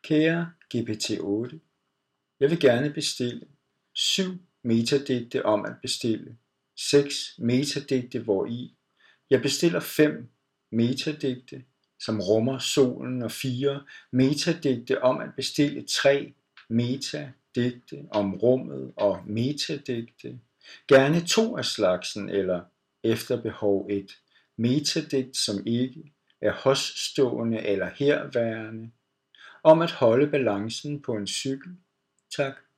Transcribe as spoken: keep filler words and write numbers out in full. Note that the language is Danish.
Kære G P T otte, jeg vil gerne bestille syv metadigte om at bestille seks metadigte, hvori jeg bestiller fem metadigte, som rummer solen, og fire metadigte om at bestille tre metadigte om rummet og metadigte, gerne to af slagsen eller efter behov et metadigt, som ikke er hosstående eller herværende, om at holde balancen på en cykel. Tak.